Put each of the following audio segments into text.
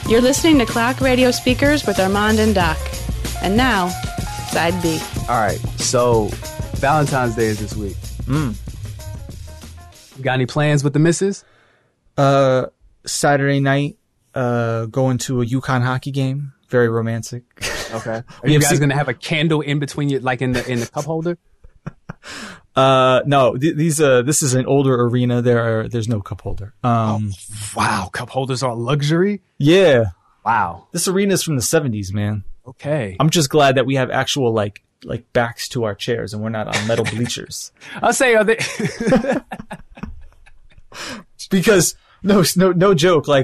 You're listening to Clock Radio Speakers with Armand and Doc. And now, Side B. All right, so Valentine's Day is this week. Got any plans with the missus? Saturday night, going to a UConn hockey game. Very romantic. Okay. Are you guys going to have a candle in between you, like in the cup holder? No, this is an older arena. There's no cup holder. Wow. Cup holders are a luxury? Yeah. Wow. This arena is from the 70s, man. Okay. I'm just glad that we have actual like backs to our chairs and we're not on metal bleachers. I'll say, are they? Because no joke. Like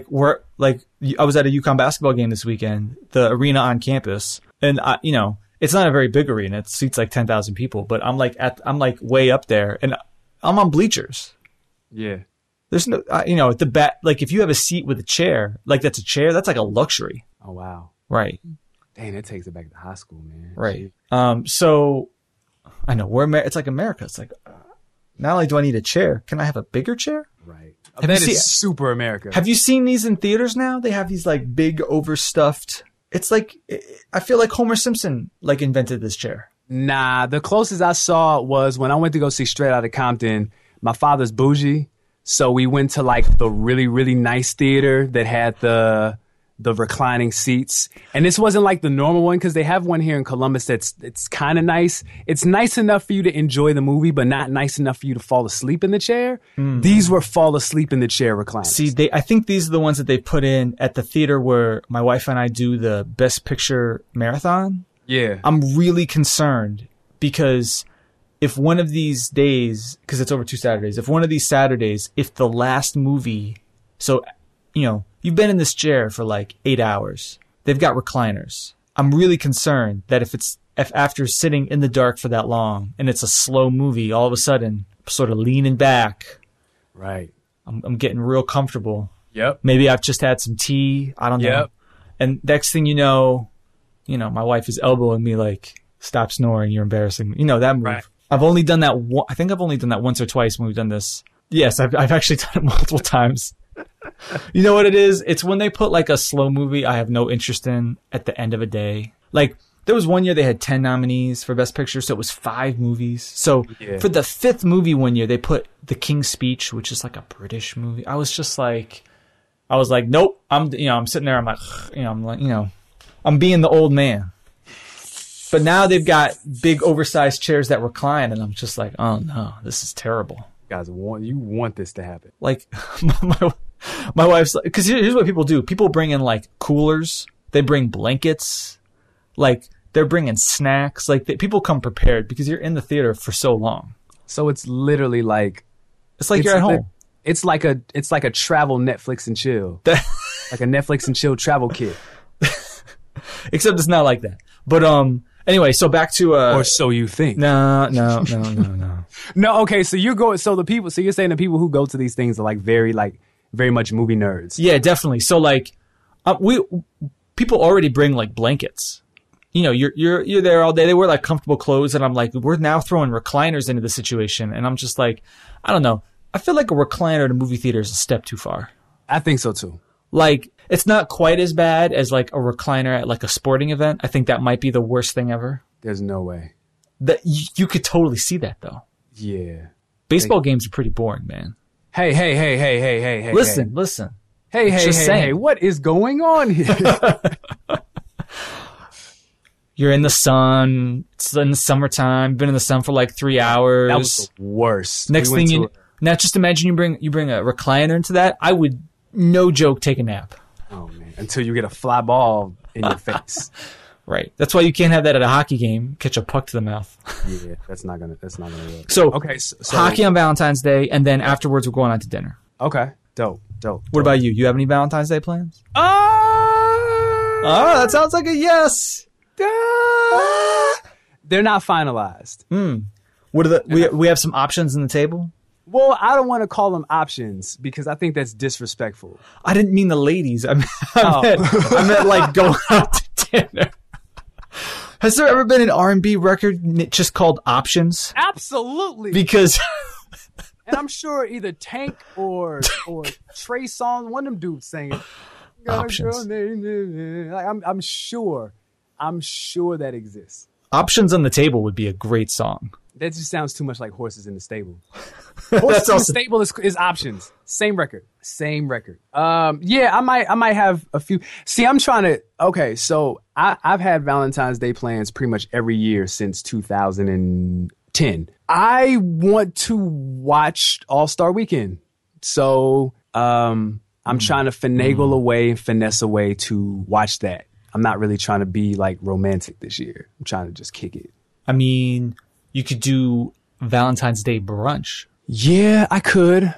I was at a UConn basketball game this weekend, the arena on campus, and it's not a very big arena. It seats like 10,000 people, but I'm like way up there and I'm on bleachers. Yeah. There's no, at the back, like if you have a seat with a chair, like that's a chair, that's like a luxury. Oh, wow. Right. Dang, that takes it back to high school, man. Right. So I know it's like America. It's like, not only do I need a chair, can I have a bigger chair? Right. That is super America. Have you seen these in theaters now? They have these like big overstuffed. It's like, I feel like Homer Simpson like invented this chair. Nah, the closest I saw was when I went to go see Straight Outta Compton. My father's bougie, so we went to like the really, really nice theater that had the reclining seats. And this wasn't like the normal one because they have one here in Columbus it's kind of nice. It's nice enough for you to enjoy the movie, but not nice enough for you to fall asleep in the chair. These were fall asleep in the chair recliners. See, I think these are the ones that they put in at the theater where my wife and I do the Best Picture marathon. Yeah. I'm really concerned because if one of these days, because it's over 2 Saturdays, if one of these Saturdays, if the last movie, so, you've been in this chair for like 8 hours. They've got recliners. I'm really concerned that if after sitting in the dark for that long and it's a slow movie, all of a sudden, sort of leaning back. Right. I'm getting real comfortable. Yep. Maybe I've just had some tea. I don't know. Yep. And next thing you know, my wife is elbowing me like, stop snoring. You're embarrassing me. That move. Right. I've only done that. I think I've only done that once or twice when we've done this. Yes, I've actually done it multiple times. You know what it is? It's when they put like a slow movie I have no interest in at the end of a day. Like there was one year they had 10 nominees for Best Picture, so it was 5 movies. So for the 5th movie one year, they put The King's Speech, which is like a British movie. I was like, nope. I'm sitting there. I'm like, I'm being the old man. But now they've got big oversized chairs that recline, and I'm just like, oh no, this is terrible. Guys, you want this to happen. Like my wife's like, because here's what people do. People bring in like coolers. They bring blankets. Like they're bringing snacks. Like people come prepared because you're in the theater for so long. So it's literally like, you're at home. It's like a travel Netflix and chill. Like a Netflix and chill travel kit. Except it's not like that. But anyway, so back to or so you think. No. No, okay, so you're saying the people who go to these things are like very much movie nerds. Yeah, definitely. So like people already bring like blankets. You're there all day. They wear like comfortable clothes and I'm like, we're now throwing recliners into the situation and I'm just like, I don't know. I feel like a recliner at a movie theater is a step too far. I think so too. Like it's not quite as bad as like a recliner at like a sporting event. I think that might be the worst thing ever. There's no way. That you could totally see that though. Yeah. Baseball games are pretty boring, man. Hey. Listen. Hey, what is going on here? You're in the sun. It's in the summertime. Been in the sun for like 3 hours. That was the worst. Next thing now just imagine you bring a recliner into that. I would, no joke, take a nap. Oh man! Until you get a fly ball in your face. Right. That's why you can't have that at a hockey game. Catch a puck to the mouth. Yeah, that's not gonna work. So okay, so hockey on Valentine's Day, and then afterwards we're going out to dinner. Okay, dope. What about you? You have any Valentine's Day plans? Oh, that sounds like a yes. They're not finalized. What are we have some options on the table? Well, I don't want to call them options because I think that's disrespectful. I didn't mean the ladies. I meant like going out to dinner. Has there ever been an R&B record just called Options? Absolutely. Because... and I'm sure either Tank or Trey Songz, one of them dudes sang it. got Options. a girl named... Like, I'm sure that exists. Options on the Table would be a great song. That just sounds too much like Horses in the Stable. Horses in the Stable is Options. Same record. Yeah, I might have a few. See, I'm trying to. Okay, so I've had Valentine's Day plans pretty much every year since 2010. I want to watch All-Star Weekend, so I'm trying to finagle away and finesse a way to watch that. I'm not really trying to be like romantic this year. I'm trying to just kick it. I mean, you could do Valentine's Day brunch. Yeah, I could.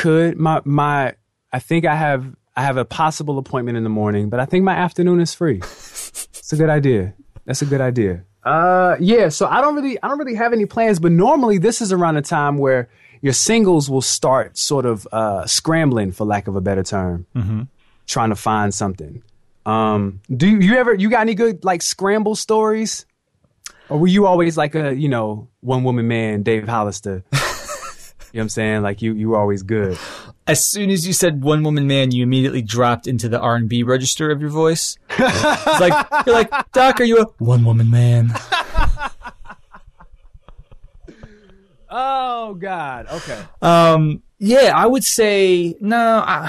I think I have a possible appointment in the morning, but I think my afternoon is free. It's a good idea. That's a good idea. Yeah, so I don't really have any plans, but normally this is around the time where your singles will start sort of scrambling, for lack of a better term, trying to find something. Do you got any good like scramble stories? Or were you always like a, one woman man, Dave Hollister? You know what I'm saying? Like you were always good. As soon as you said one woman man, you immediately dropped into the R&B register of your voice. It's like, you're like, Doc, are you a one woman man? Oh God. Okay. Yeah, I would say no.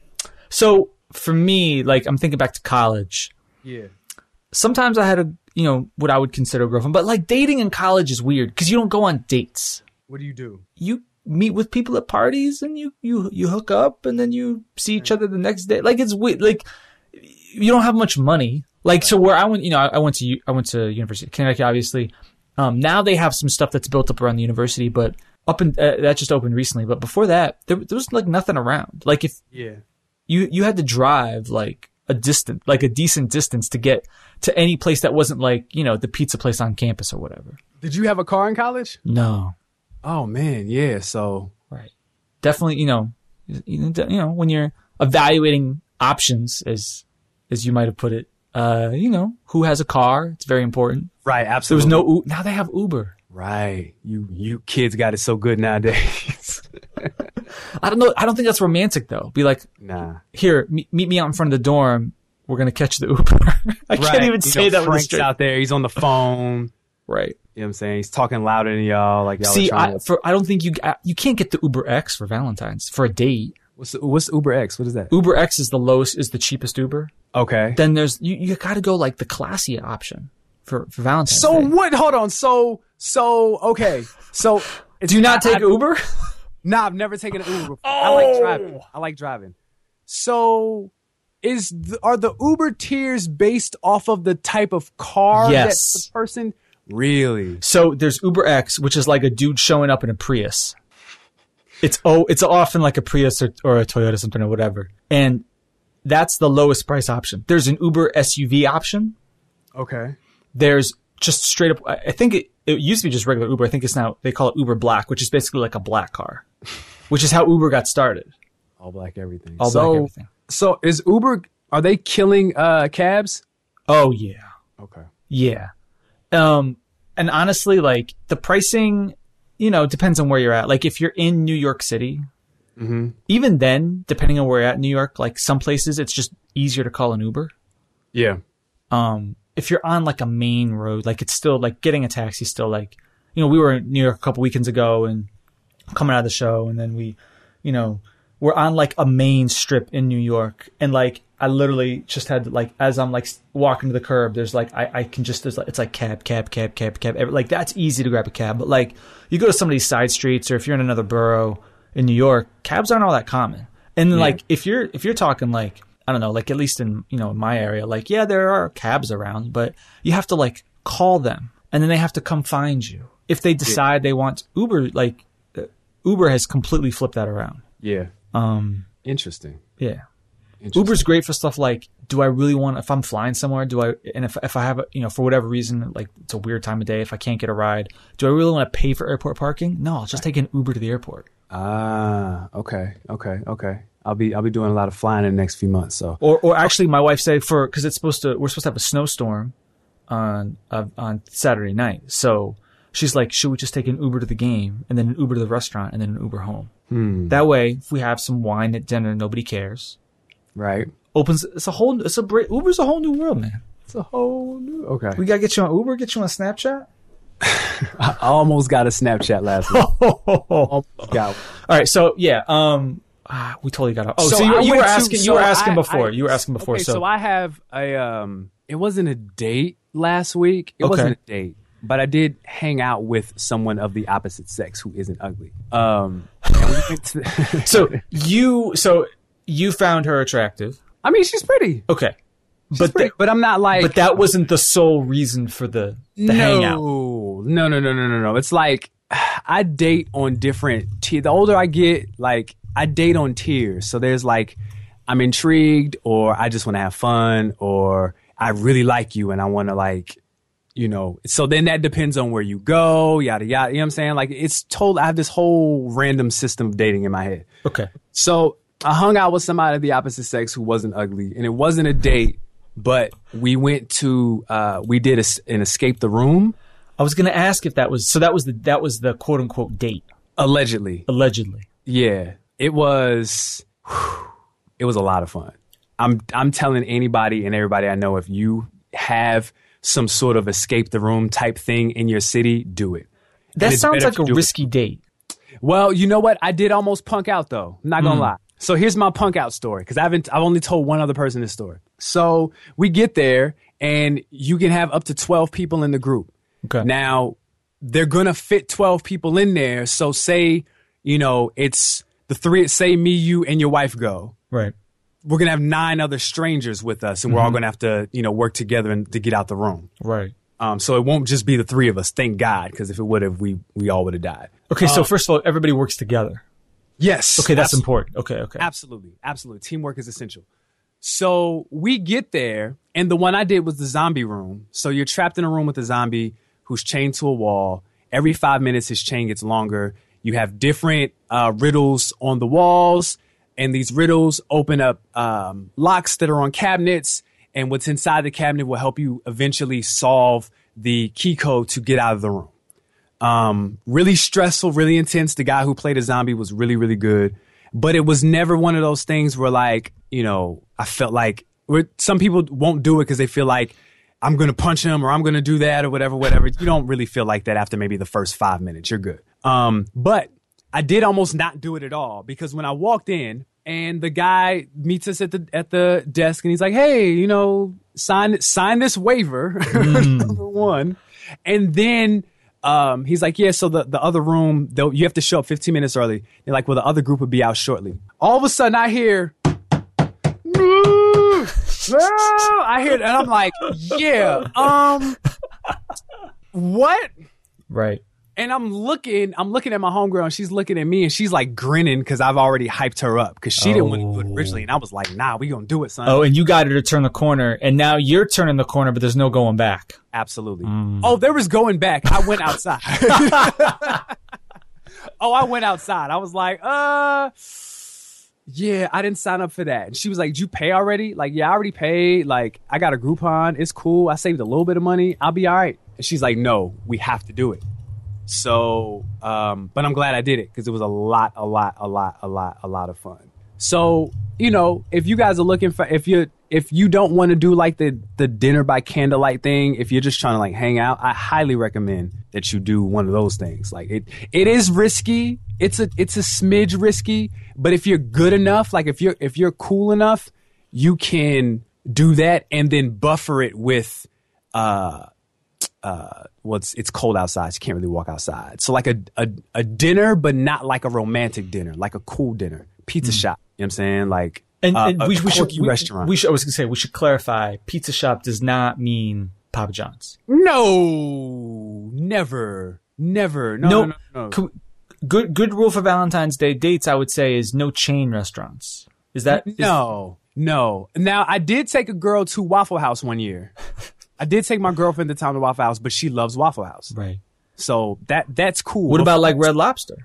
So for me, like I'm thinking back to college. Yeah. Sometimes I had what I would consider a girlfriend, but like dating in college is weird because you don't go on dates. What do you do? You meet with people at parties and you hook up and then you see each other the next day. Like it's weird. Like you don't have much money. Like so where I went, I went to University of Connecticut, obviously. Now they have some stuff that's built up around the university, but that just opened recently. But before that, there was like nothing around. Like if you had to drive like a decent distance to get to any place that wasn't like, the pizza place on campus or whatever. Did you have a car in college? No. Oh man, yeah. So right, definitely. When you're evaluating options, as you might have put it, who has a car? It's very important. Right, absolutely. There was no. Now they have Uber. Right, you kids got it so good nowadays. I don't know. I don't think that's romantic though. Be like, nah. Here, meet me out in front of the dorm. We're gonna catch the Uber. I can't even say that. Frank's out there. He's on the phone. Right. You know what I'm saying? He's talking louder than y'all. Like y'all. See, I don't think you can't get the Uber X for Valentine's for a date. What's Uber X? What is that? Uber X is the cheapest Uber. Okay. Then there's you got to go like the classy option for Valentine's. So Day. what? Hold on. So okay. So do you not take Uber? Nah, I've never taken an Uber before. Oh. I like driving. So are the Uber tiers based off of the type of car that the person? Really? So there's Uber X, which is like a dude showing up in a Prius. It's often like a Prius or a Toyota something or whatever. And that's the lowest price option. There's an Uber SUV option. Okay. There's just straight up, I think it used to be just regular Uber. I think it's now, they call it Uber Black, which is basically like a black car, which is how Uber got started. All black everything. All black everything. So is Uber, are they killing cabs? Oh yeah. Okay. Yeah. And honestly, like the pricing, depends on where you're at. Like if you're in New York City, even then, depending on where you're at in New York, like some places it's just easier to call an Uber. Yeah. If you're on like a main road, like it's still like getting a taxi still like, we were in New York a couple weekends ago and coming out of the show and then we, we're on like a main strip in New York and like, I literally just had to, like, as I'm like walking to the curb, there's like, I can just, it's like cab. Like that's easy to grab a cab. But like you go to some of these side streets or if you're in another borough in New York, cabs aren't all that common. And then like, if you're talking like, I don't know, like at least in, in my area, like, yeah, there are cabs around, but you have to like call them and then they have to come find you. If they decide they want Uber, like Uber has completely flipped that around. Yeah. Interesting. Yeah. Uber's great for stuff like, do I really want, if I'm flying somewhere, if I have, for whatever reason, like it's a weird time of day, if I can't get a ride, do I really want to pay for airport parking? No, I'll just take an Uber to the airport. Ah, okay. I'll be doing a lot of flying in the next few months. So, or actually my wife said because we're supposed to have a snowstorm on Saturday night. So she's like, should we just take an Uber to the game and then an Uber to the restaurant and then an Uber home? That way, if we have some wine at dinner, nobody cares. Right. Uber's a whole new world, man. It's a whole new. Okay. We gotta get you on Uber, get you on Snapchat. I almost got a Snapchat last week. Almost got one. All right, so yeah, we totally got. So you were asking before. Okay, so I have a it wasn't a date last week. It wasn't a date, but I did hang out with someone of the opposite sex who isn't ugly. And we went to So you found her attractive. I mean, she's pretty. Okay. But I'm not like. But that wasn't the sole reason for the hangout. No. It's like I date on different tiers. The older I get, like I date on tiers. So there's like I'm intrigued, or I just want to have fun, or I really like you and I want to like, you know. So then that depends on where you go, yada yada. You know what I'm saying? Like I have this whole random system of dating in my head. Okay. So I hung out with somebody of the opposite sex who wasn't ugly, and it wasn't a date. But we went to we did an escape the room. I was going to ask if that was the quote unquote date. Allegedly. Yeah, it was a lot of fun. I'm telling anybody and everybody I know, if you have some sort of escape the room type thing in your city, do it. That sounds like a risky date. Well, you know what? I did almost punk out though. I'm not gonna lie. So here's my punk out story, because I've only told one other person this story. So we get there and you can have up to 12 people in the group. Okay. Now they're gonna fit 12 people in there. So say, you know, it's the three. Say me, you, and your wife go. Right. We're gonna have 9 other strangers with us, and we're all gonna have to, you know, work together to get out the room. Right. So it won't just be the 3 of us. Thank God, because if it would have, we all would have died. Okay. So first of all, everybody works together. Yes. Okay, that's important. Okay. Absolutely. Teamwork is essential. So we get there, and the one I did was the zombie room. So you're trapped in a room with a zombie who's chained to a wall. Every 5 minutes, his chain gets longer. You have different riddles on the walls, and these riddles open up locks that are on cabinets, and what's inside the cabinet will help you eventually solve the key code to get out of the room. Really stressful, really intense. The guy who played a zombie was really, really good. But it was never one of those things where, like, you know, I felt like some people won't do it because they feel like I'm going to punch him or I'm going to do that or whatever. You don't really feel like that after maybe the first 5 minutes. You're good. But I did almost not do it at all, because when I walked in and the guy meets us at the desk and he's like, hey, you know, sign this waiver, number one. And then he's like, yeah, so the other room, you have to show up 15 minutes early. They're like, well, the other group will be out shortly. All of a sudden, I hear, and I'm like, yeah, what? Right. And I'm looking at my homegirl, and she's looking at me, and she's like grinning because I've already hyped her up, because she didn't want to do it originally, and I was like, nah, we gonna do it, son. Oh, and you got her to turn the corner, and now you're turning the corner, but there's no going back. Absolutely. Oh, there was going back. I went outside. I went outside. I was like, yeah, I didn't sign up for that. And she was like, did you pay already? Like, yeah, I already paid. Like, I got a Groupon. It's cool. I saved a little bit of money. I'll be all right. And she's like, no, we have to do it. So, but I'm glad I did it, because it was a lot of fun. So, you know, if you guys are looking for, if you don't want to do like the dinner by candlelight thing, if you're just trying to like hang out, I highly recommend that you do one of those things. Like it is risky. It's a smidge risky, but if you're good enough, like if you're cool enough, you can do that and then buffer it with, it's cold outside, so you can't really walk outside. So like a dinner, but not like a romantic dinner, like a cool dinner, pizza shop. You know what I'm saying? Like we should restaurant. I was gonna say, we should clarify, pizza shop does not mean Papa John's. No, never. No. Good rule for Valentine's Day dates, I would say, is no chain restaurants. Is that no? Now I did take a girl to Waffle House one year. I did take my girlfriend to town to Waffle House, but she loves Waffle House. Right. So that's cool. What about like Red Lobster?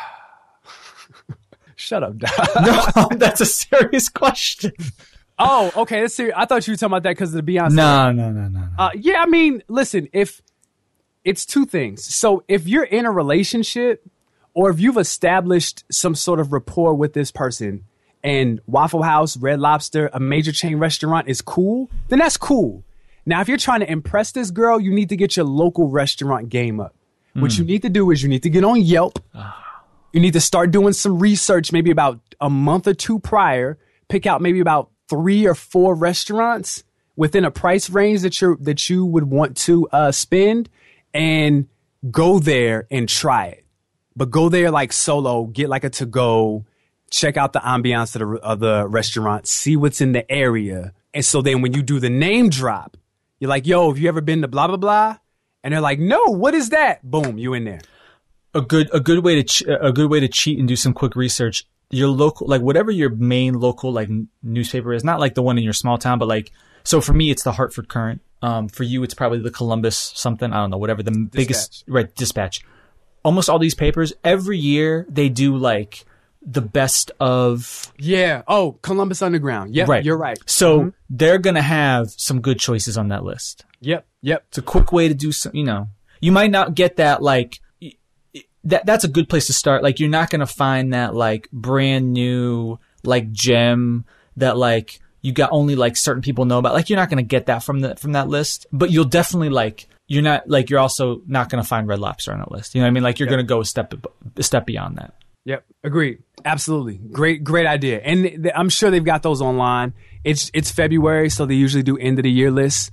Shut up, Doc. No, that's a serious question. Oh, okay. That's serious. I thought you were talking about that because of the Beyonce. No. Yeah, I mean, listen, if it's two things. So if you're in a relationship, or if you've established some sort of rapport with this person, and Waffle House, Red Lobster, a major chain restaurant is cool, then that's cool. Now, if you're trying to impress this girl, you need to get your local restaurant game up. What you need to do is you need to get on Yelp. You need to start doing some research maybe about a month or two prior. Pick out maybe about 3 or 4 restaurants within a price range that you would want to spend, and go there and try it. But go there like solo, get like a to-go, check out the ambiance of the restaurant, see what's in the area. And so then when you do the name drop, you're like, yo, have you ever been to blah, blah, blah? And they're like, no, what is that? Boom, you in there. A good way to cheat and do some quick research. Your local, like whatever your main local like newspaper is, not like the one in your small town, but like, so for me, it's the Hartford Courant. For you, it's probably the Columbus something. I don't know, whatever the biggest, right? Dispatch. Almost all these papers every year they do like the best of. Yeah. Oh, Columbus Underground. Yep. Right. You're right. So they're going to have some good choices on that list. Yep. It's a quick way to do some, you might not get that like, that's a good place to start. Like you're not going to find that like brand new, like gem that like you got only like certain people know about. Like you're not going to get that from that list, but you'll definitely like, you're also not going to find Red Lobster on that list. You know what I mean? Like you're going to go a step beyond that. Yep. Agreed. Absolutely. Great idea. And I'm sure they've got those online. It's February, so they usually do end of the year lists.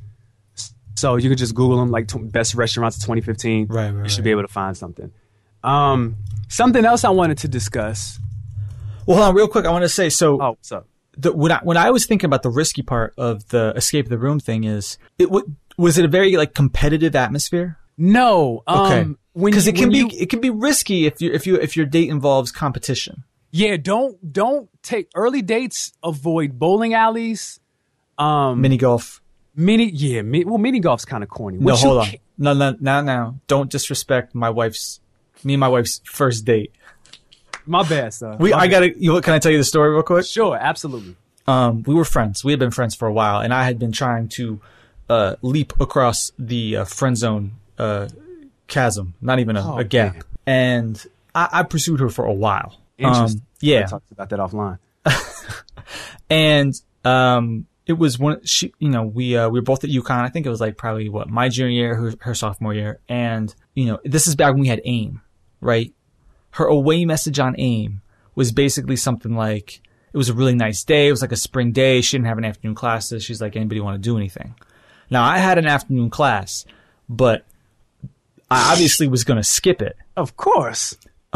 So you could just Google them, like best restaurants of 2015. Right. You should be able to find something. Something else I wanted to discuss. Well, hold on real quick. I want to say, so what's up? When I was thinking about the risky part of the escape the room thing was it a very like competitive atmosphere? No. Okay. Because it can be risky if your date involves competition. Yeah. Don't take early dates. Avoid bowling alleys. Mini golf. Mini golf's kind of corny. No, hold on. No. Don't disrespect me and my wife's first date. My bad, son. Can I tell you the story real quick? Sure, absolutely. We were friends. We had been friends for a while, and I had been trying to leap across the friend zone chasm, not even a gap. Damn. And I pursued her for a while. Interesting. Yeah. I talked about that offline. And it was we were both at UConn. I think it was like probably my junior year, her sophomore year. And, this is back when we had AIM, right? Her away message on AIM was basically something like, it was a really nice day. It was like a spring day. She didn't have an afternoon classes. She's like, anybody want to do anything? Now I had an afternoon class, but I obviously was going to skip it. Of course.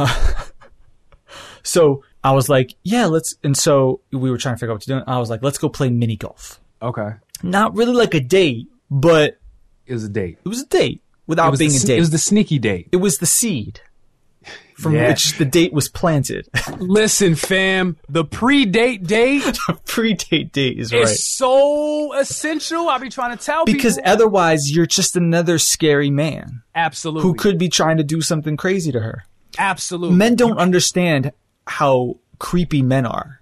So I was like, yeah, and so we were trying to figure out what to do. I was like, let's go play mini golf. Okay. Not really like a date, but it was a date. It was a date without being a date. It was the sneaky date. It was the seed from which the date was planted. Listen, fam, the pre-date date. The pre-date date is right. It's so essential. I'll be trying to tell people. Because otherwise, you're just another scary man. Absolutely. Who could be trying to do something crazy to her. Absolutely. Men don't understand how creepy men are.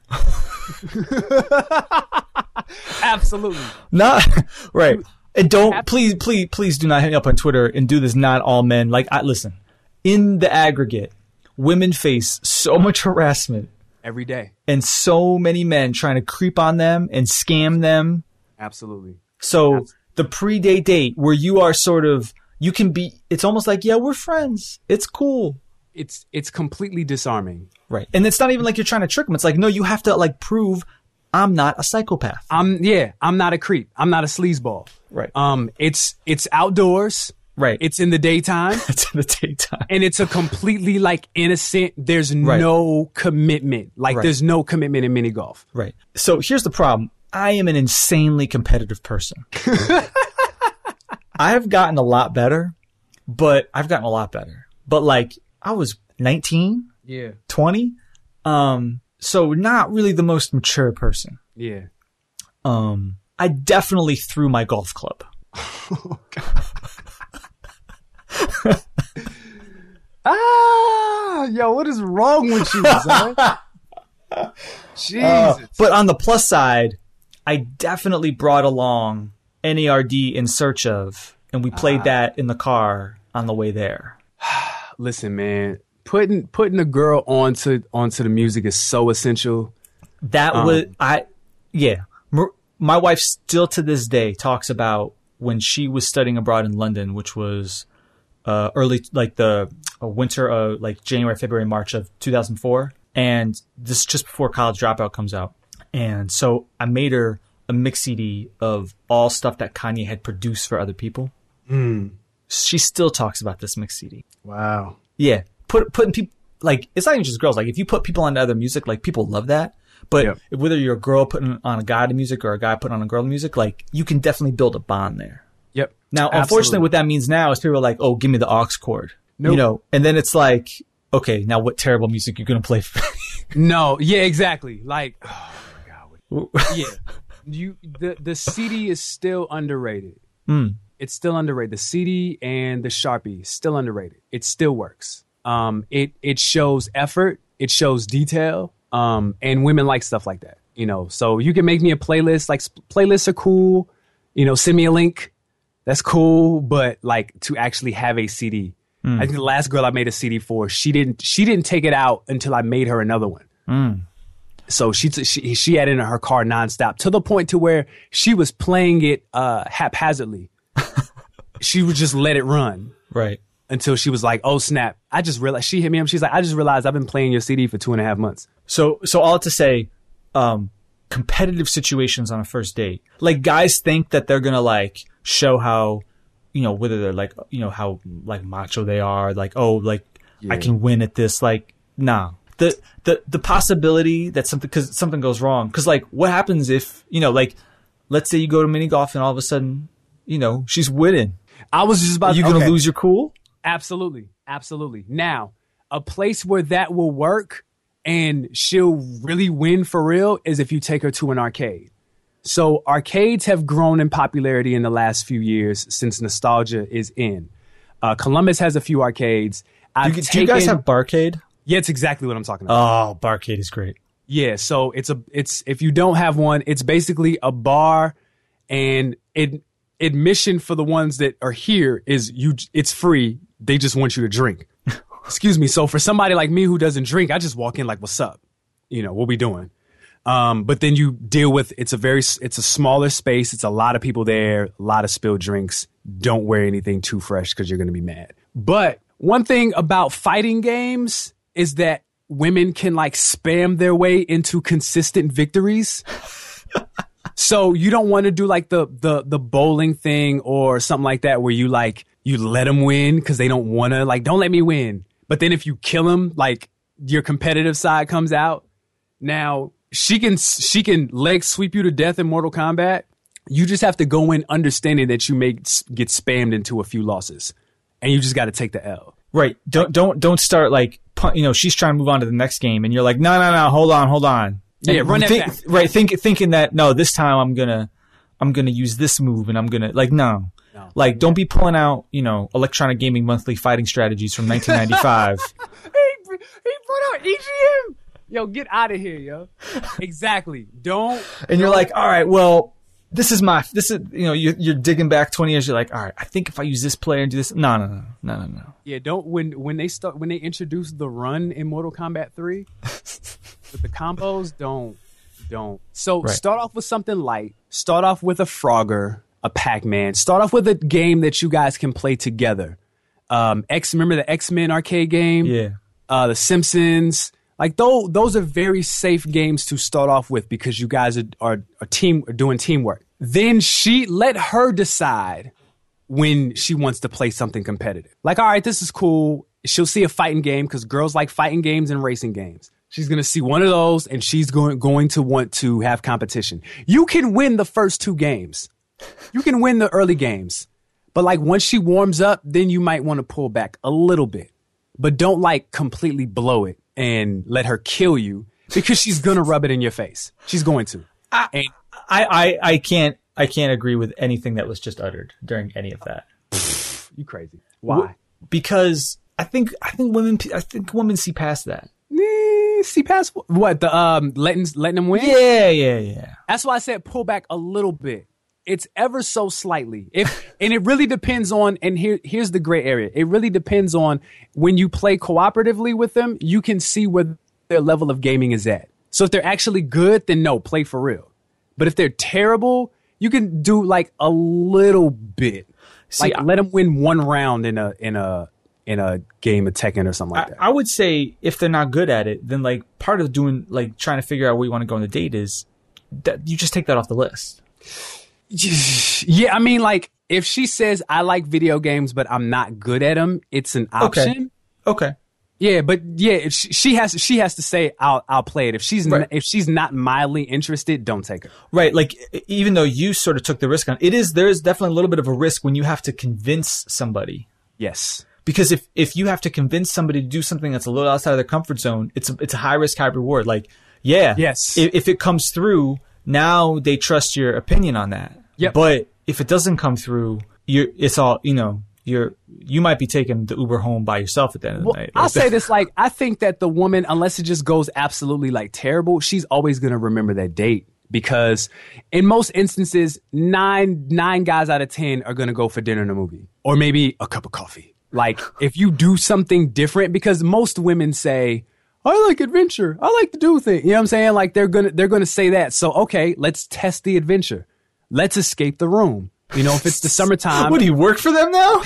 Absolutely. Not right. And don't please do not hit me up on Twitter and do this. Not all men. Like, listen, in the aggregate, women face so much harassment every day, and so many men trying to creep on them and scam them. Absolutely. So the pre-date date where you are sort of, it's almost like, yeah, we're friends. It's cool. It's completely disarming. Right. And it's not even like you're trying to trick them. It's like, no, you have to like prove I'm not a psychopath. I'm not a creep. I'm not a sleazeball. Right. It's outdoors. Right. It's in the daytime. It's in the daytime. And it's a completely like innocent, there's no commitment. Like there's no commitment in mini golf. Right. So here's the problem. I am an insanely competitive person. I have gotten a lot better, but like I was 19, 20. So not really the most mature person. Yeah. I definitely threw my golf club. Oh, God. Yo, what is wrong with you, son? Jesus. But on the plus side, I definitely brought along NERD In Search Of, and we played that in the car on the way there. Listen, man, putting a girl onto the music is so essential. That was my wife still to this day talks about when she was studying abroad in London, which was early, like the winter of like January, February, March of 2004. And this is just before College Dropout comes out. And so I made her a mix CD of all stuff that Kanye had produced for other people. She still talks about this mix CD. Wow. Yeah. Putting people, like, it's not even just girls. Like, if you put people onto other music, like, people love that. But whether you're a girl putting on a guy to music or a guy putting on a girl to music, like, you can definitely build a bond there. Yep. Now, unfortunately, what that means now is people are like, oh, give me the aux cord. Nope. You know, and then it's like, okay, now what terrible music you're going to play for No, yeah, exactly. Like, oh my God. Yeah. The CD is still underrated. It's still underrated. The CD and the Sharpie, still underrated. It still works. It shows effort. It shows detail. And women like stuff like that, you know. So you can make me a playlist. Like, playlists are cool. You know, send me a link. That's cool. But like, to actually have a CD. I think the last girl I made a CD for, she didn't take it out until I made her another one. So she had it in her car nonstop, to the point to where she was playing it haphazardly. She would just let it run. Right. Until she was like, oh, snap. I just realized, she hit me up. She's like, I just realized I've been playing your CD for 2.5 months. So all to say, competitive situations on a first date. Like, guys think that they're going to like show how, you know, whether they're like, you know, how like macho they are, like, oh, like I can win at this. Like, nah. The possibility that something goes wrong. Cause like, what happens if, you know, like, let's say you go to mini golf and all of a sudden, you know, she's winning. I was just about to. Are you going to lose your cool? Absolutely. Absolutely. Now, a place where that will work and she'll really win for real is if you take her to an arcade. So arcades have grown in popularity in the last few years since nostalgia is in. Columbus has a few arcades. Do you guys have Barcade? Yeah, it's exactly what I'm talking about. Oh, Barcade is great. Yeah, so it's if you don't have one, it's basically a bar, and admission for the ones that are here is it's free. They just want you to drink. Excuse me. So for somebody like me who doesn't drink, I just walk in like, what's up? You know, what we doing? But then you deal with, it's a smaller space. It's a lot of people there, a lot of spilled drinks. Don't wear anything too fresh because you're going to be mad. But one thing about fighting games is that women can like spam their way into consistent victories. So you don't want to do like the bowling thing or something like that where you let them win because they don't want to, like, don't let me win. But then if you kill them, like, your competitive side comes out. Now, she can leg sweep you to death in Mortal Kombat. You just have to go in understanding that you may get spammed into a few losses, and you just got to take the L. Right. Don't start like, you know, she's trying to move on to the next game, and you're like, no, hold on. Yeah, and run that back. Right, thinking that, no, this time I'm gonna use this move, and I'm gonna, like, no. Like, don't be pulling out, you know, Electronic Gaming Monthly fighting strategies from 1995. he brought out EGM. Yo, get out of here, yo. Exactly. Don't. And you're like, all right, well, this is, you know, you're digging back 20 years. You're like, all right, I think if I use this player and do this, no. Yeah, don't, when they introduce the run in Mortal Kombat 3 with the combos, don't. So Start off with something light. Start off with a Frogger, a Pac-Man. Start off with a game that you guys can play together. Remember the X-Men arcade game? Yeah. The Simpsons. Like, those are very safe games to start off with because you guys are doing teamwork. Then let her decide when she wants to play something competitive. Like, all right, this is cool. She'll see a fighting game because girls like fighting games and racing games. She's going to see one of those, and she's going to want to have competition. You can win the first 2 games. You can win the early games. But, like, once she warms up, then you might want to pull back a little bit. But don't, like, completely blow it and let her kill you because she's going to rub it in your face. She's going to. I can't agree with anything that was just uttered during any of that. You crazy. Why? Because I think women see past that. See past what? The letting them win? Yeah. That's why I said pull back a little bit. It's ever so slightly. And it really depends on, and here's the gray area. It really depends on when you play cooperatively with them, you can see where their level of gaming is at. So if they're actually good, then no, play for real. But if they're terrible, you can do like a little bit. Like let them win one round in a game of Tekken or something like that. I would say if they're not good at it, then like part of doing like trying to figure out where you want to go on the date is that you just take that off the list. Yeah, I mean, like if she says I like video games, but I'm not good at them, it's an option. Okay. Yeah, but yeah, if she has to say I'll play it. If she's not mildly interested, don't take her. Right, like even though you sort of took the risk on there is definitely a little bit of a risk when you have to convince somebody. Yes. Because if you have to convince somebody to do something that's a little outside of their comfort zone, it's a high risk, high reward. Like, yeah, yes. If it comes through, now they trust your opinion on that. Yep. But if it doesn't come through, you might be taking the Uber home by yourself at the end of the night. I'll say this, like, I think that the woman, unless it just goes absolutely like terrible, she's always going to remember that date. Because in most instances, nine guys out of 10 are going to go for dinner and a movie. Or maybe a cup of coffee. Like, if you do something different, because most women say, I like adventure. I like to do things. You know what I'm saying? Like, they're gonna say that. So, okay, let's test the adventure. Let's escape the room. You know, if it's the summertime. What, do you work for them now?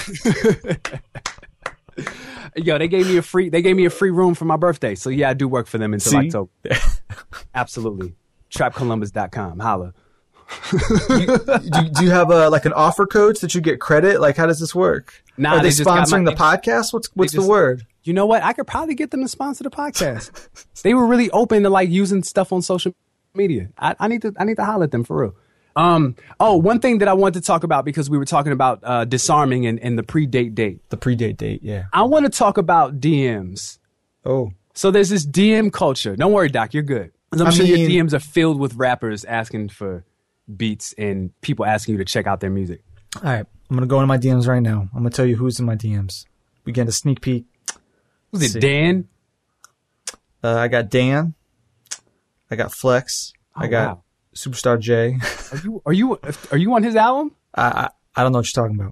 Yo, they gave me a free room for my birthday. So yeah, I do work for them until October. Absolutely. TrapColumbus.com. Holla. do you have an offer code so that you get credit? Like, how does this work? Nah, are they sponsoring the podcast? What's the word? You know what? I could probably get them to sponsor the podcast. They were really open to like using stuff on social media. I need to holler at them for real. One thing that I wanted to talk about, because we were talking about disarming and the pre-date date. The pre-date date, yeah. I want to talk about DMs. Oh. So there's this DM culture. Don't worry, Doc, you're good. I'm sure your DMs are filled with rappers asking for beats and people asking you to check out their music. All right. I'm going to go into my DMs right now. I'm going to tell you who's in my DMs. We get a sneak peek. Was it Dan? I got Dan. I got Flex. I got Superstar J. Are you on his album? I don't know what you're talking about.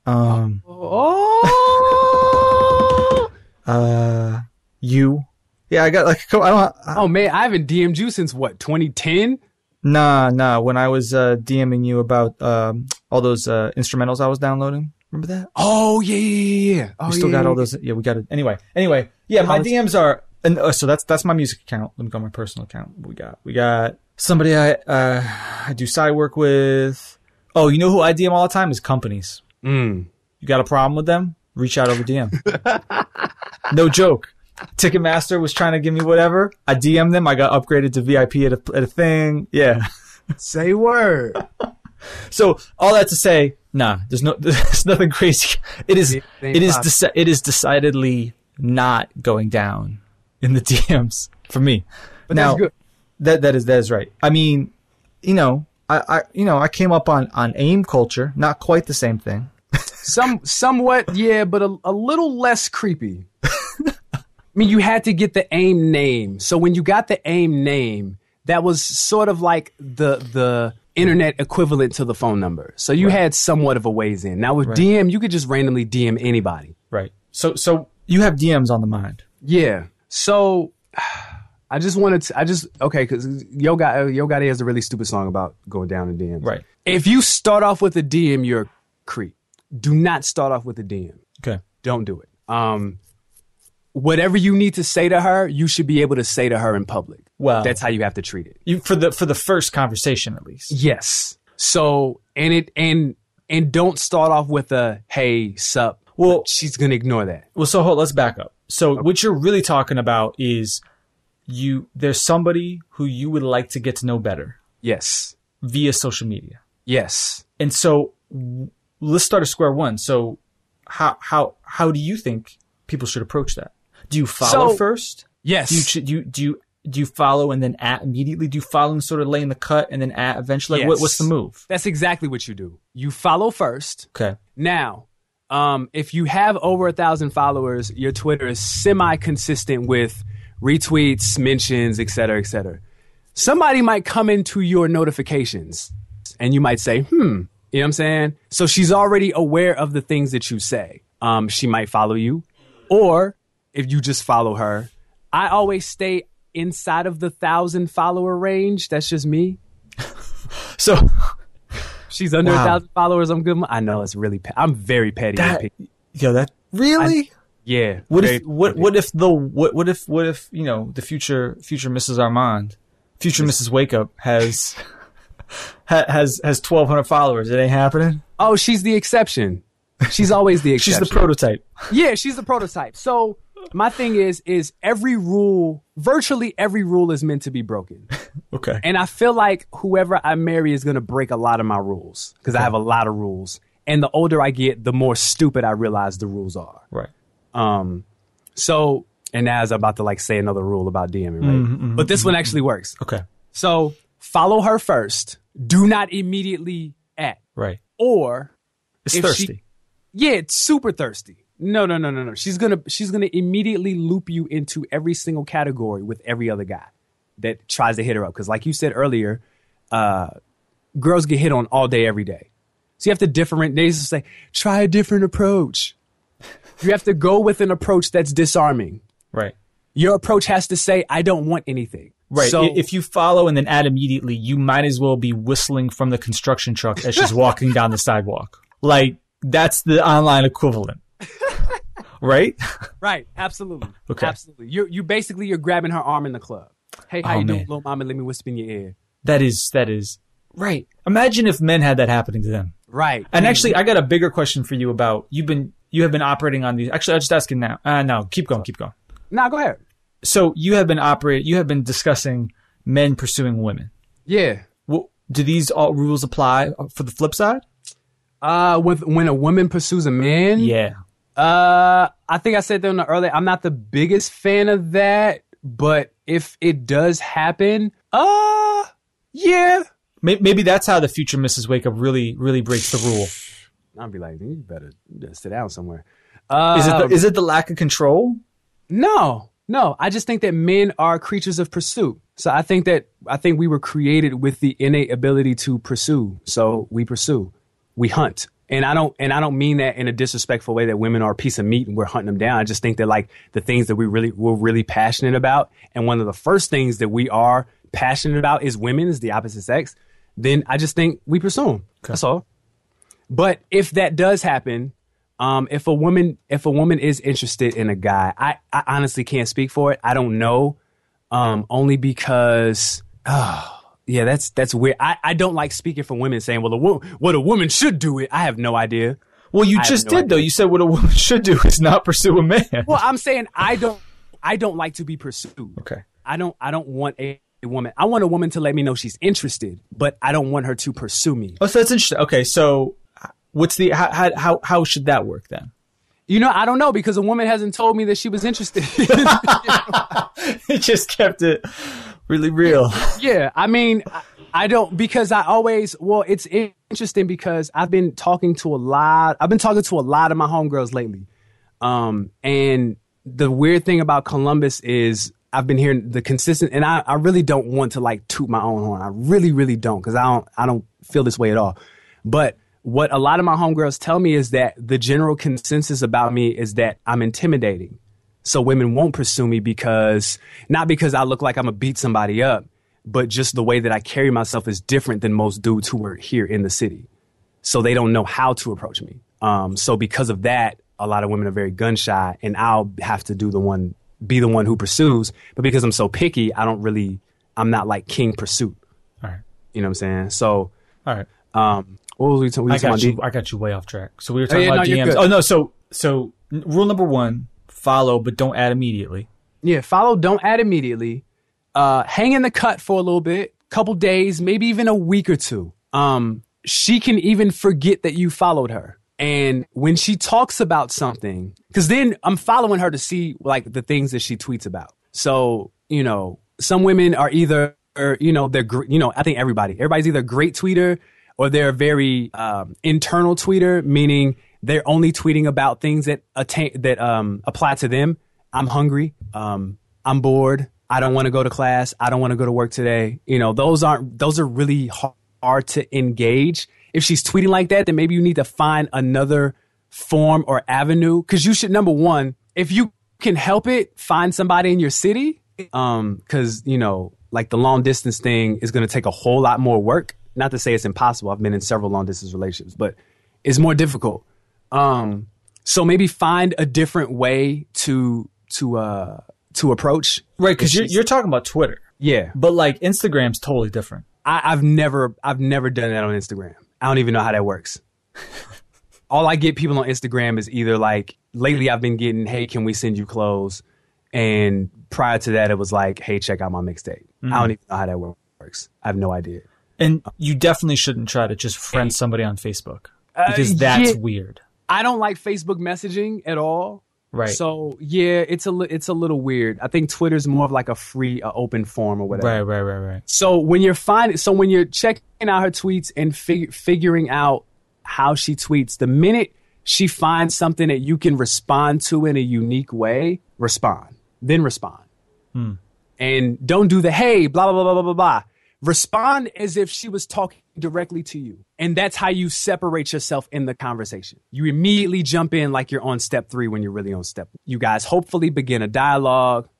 You. Yeah, I got like man, I haven't DM'd you since what, 2010? Nah. When I was DMing you about all those instrumentals I was downloading. Remember that? Oh yeah. Oh, we still got all those. Yeah, we got it. Anyway. Yeah, my DMs are. And so that's my music account. Let me go on my personal account. We got somebody I do side work with. Oh, you know who I DM all the time is companies. You got a problem with them? Reach out over DM. No joke. Ticketmaster was trying to give me whatever. I DM'd them. I got upgraded to VIP at a thing. Yeah. Say word. So all that to say, there's nothing crazy. It is decidedly not going down in the DMs for me. But now, that's good. That is right. I mean, I came up on AIM culture, not quite the same thing. Somewhat, yeah, but a little less creepy. I mean, you had to get the AIM name. So when you got the AIM name, that was sort of like the internet equivalent to the phone number. So you had somewhat of a ways in. Now with DM, you could just randomly DM anybody. Right. So you have DMs on the mind. Yeah. So because Yo Gotti has a really stupid song about going down in DMs. Right. If you start off with a DM, you're a creep. Do not start off with a DM. Okay. Don't do it. Whatever you need to say to her, you should be able to say to her in public. Well, that's how you have to treat it. For the first conversation, at least. Yes. So and don't start off with a hey, sup. Well, she's gonna ignore that. Well, so let's back up. So what you're really talking about is there's somebody who you would like to get to know better. Yes. Via social media. Yes. And so let's start at square one. So how do you think people should approach that? Do you follow first? Yes. Do you follow and then at immediately? Do you follow and sort of lay in the cut and then at eventually? Yes. What's the move? That's exactly what you do. You follow first. Okay. Now, if you have over 1,000 followers, your Twitter is semi-consistent with retweets, mentions, et cetera, et cetera. Somebody might come into your notifications and you might say, you know what I'm saying? So she's already aware of the things that you say. She might follow you, or if you just follow her, I always stay inside of the 1,000 follower range. That's just me. So she's under 1,000 followers. I'm good. I know it's really. I'm very petty. That really. Yeah. What if you know the future Mrs. Armand, future Mrs. Wake Up has 1,200 followers? It ain't happening. Oh, she's the exception. She's always the exception. She's the prototype. Yeah, she's the prototype. So my thing is virtually every rule is meant to be broken. Okay. And I feel like whoever I marry is going to break a lot of my rules because I have a lot of rules. And the older I get, the more stupid I realize the rules are. Right. So, and now I'm about to like say another rule about DMing, right? But this one actually works. Okay. So follow her first. Do not immediately at. Right. Or it's thirsty. It's super thirsty. No. She's gonna immediately loop you into every single category with every other guy that tries to hit her up. Because like you said earlier, girls get hit on all day, every day. So you have to they just say, try a different approach. You have to go with an approach that's disarming. Right. Your approach has to say, I don't want anything. Right. So, if you follow and then add immediately, you might as well be whistling from the construction truck as she's walking down the sidewalk. Like, that's the online equivalent. Right? Right. Absolutely. Okay. Absolutely. You're grabbing her arm in the club. Hey, how you doing, little mama? Let me whisper in your ear. That is right. Imagine if men had that happening to them. Right. And actually, I got a bigger question for you about you have been operating on these. Actually, I'll just ask you now. No, keep going. No, go ahead. So you have been discussing men pursuing women. Yeah. Well, do these all rules apply for the flip side? When a woman pursues a man? Yeah. I think I said that earlier. I'm not the biggest fan of that, but if it does happen, yeah. Maybe that's how the future Mrs. Wake Up really breaks the rule. I'll be like, you better sit down somewhere. Is it the lack of control? No. I just think that men are creatures of pursuit. So I think we were created with the innate ability to pursue. So we pursue, we hunt. And I don't mean that in a disrespectful way that women are a piece of meat and we're hunting them down. I just think that like the things that we're really passionate about. And one of the first things that we are passionate about is women, is the opposite sex. Then I just think we pursue them. Okay. That's all. But if that does happen, if a woman is interested in a guy, I honestly can't speak for it. I don't know. Only because, yeah, that's weird. I don't like speaking for women saying, well, what a woman should do it. I have no idea. Well, you just did though. You said what a woman should do is not pursue a man. Well, I'm saying I don't like to be pursued. Okay. I don't want a woman. I want a woman to let me know she's interested, but I don't want her to pursue me. Oh, so that's interesting. Okay, so what's the how should that work then? I don't know because a woman hasn't told me that she was interested. It just kept it really real. Yeah, I mean, I don't because it's interesting because I've been talking to a lot of my homegirls lately. And the weird thing about Columbus is I've been hearing the consistent, and I really don't want to like toot my own horn. I really, really don't because I don't feel this way at all. But what a lot of my homegirls tell me is that the general consensus about me is that I'm intimidating. So women won't pursue me not because I look like I'm going to beat somebody up, but just the way that I carry myself is different than most dudes who are here in the city. So they don't know how to approach me. So because of that, a lot of women are very gun shy and I'll have to be the one who pursues. But because I'm so picky, I'm not like King Pursuit. All right. You know what I'm saying? So, all right. What was we talking I got you way off track. So we were talking about DMs. Oh no. So rule number 1, follow, but don't add immediately. Yeah. Follow, don't add immediately. Hang in the cut for a little bit, couple days, maybe even a week or two. She can even forget that you followed her. And when she talks about something, because then I'm following her to see like the things that she tweets about. So, some women are either, they're, I think everybody's either a great tweeter or they're a very internal tweeter, meaning they're only tweeting about things that apply to them. I'm hungry. I'm bored. I don't want to go to class. I don't want to go to work today. Those are really hard to engage. If she's tweeting like that, then maybe you need to find another form or avenue. Because you should, number one, if you can help it, find somebody in your city because, like the long distance thing is going to take a whole lot more work. Not to say it's impossible. I've been in several long distance relationships, but it's more difficult. So maybe find a different way to approach. Right, because you're talking about Twitter. Yeah. But like Instagram's totally different. I've never done that on Instagram. I don't even know how that works. All I get people on Instagram is either like, lately I've been getting, hey, can we send you clothes? And prior to that, it was like, hey, check out my mixtape. I don't even know how that works. I have no idea. And you definitely shouldn't try to just friend somebody on Facebook because that's weird. I don't like Facebook messaging at all. Right. So yeah, it's a little weird. I think Twitter's more of like a free, open form or whatever. Right. So when you're checking out her tweets and figuring out how she tweets, the minute she finds something that you can respond to in a unique way, respond. And don't do the hey, blah, blah, blah, blah, blah, blah, blah. Respond as if she was talking directly to you. And that's how you separate yourself in the conversation. You immediately jump in like you're on step 3 when you're really on step 1. You guys hopefully begin a dialogue.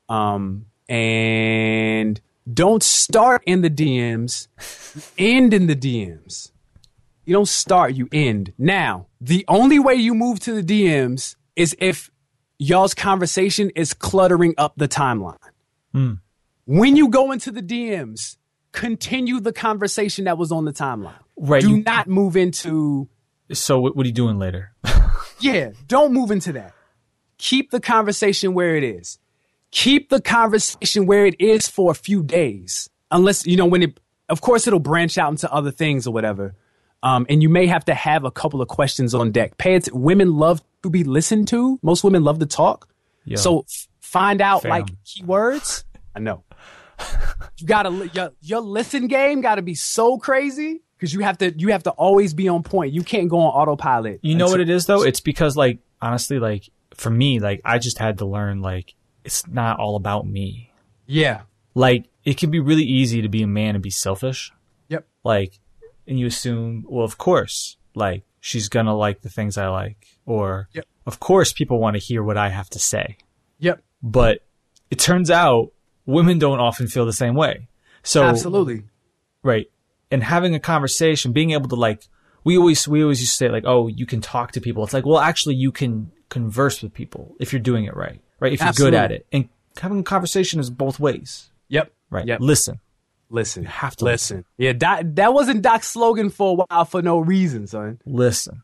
And don't start in the DMs, end in the DMs. You don't start, you end. Now, the only way you move to the DMs is if y'all's conversation is cluttering up the timeline. When you go into the DMs, continue the conversation that was on the timeline. Right. Do not move into... So what are you doing later? Yeah, don't move into that. Keep the conversation where it is. Keep the conversation where it is for a few days. Unless, of course it'll branch out into other things or whatever. And you may have to have a couple of questions on deck. Women love to be listened to. Most women love to talk. Yo, so find out fam. like keywords. I know. You gotta your listen game gotta be so crazy because you have to always be on point. You can't go on autopilot. You know what it is though? It's because like honestly, like for me, like I just had to learn like it's not all about me. Yeah. Like it can be really easy to be a man and be selfish. Yep. Like, and you assume, well, of course, like she's gonna like the things I like, or yep. Of course people want to hear what I have to say. Yep. But it turns out women don't often feel the same way. So absolutely. Right. And having a conversation, being able to like, we always used to say like, oh, you can talk to people. It's like, well, actually you can converse with people if you're doing it right. Right. If you're absolutely. good at it. And having a conversation is both ways. Yep. Right. Yep. Listen. You have to listen. Yeah. That wasn't Doc's slogan for a while for no reason, son. Listen.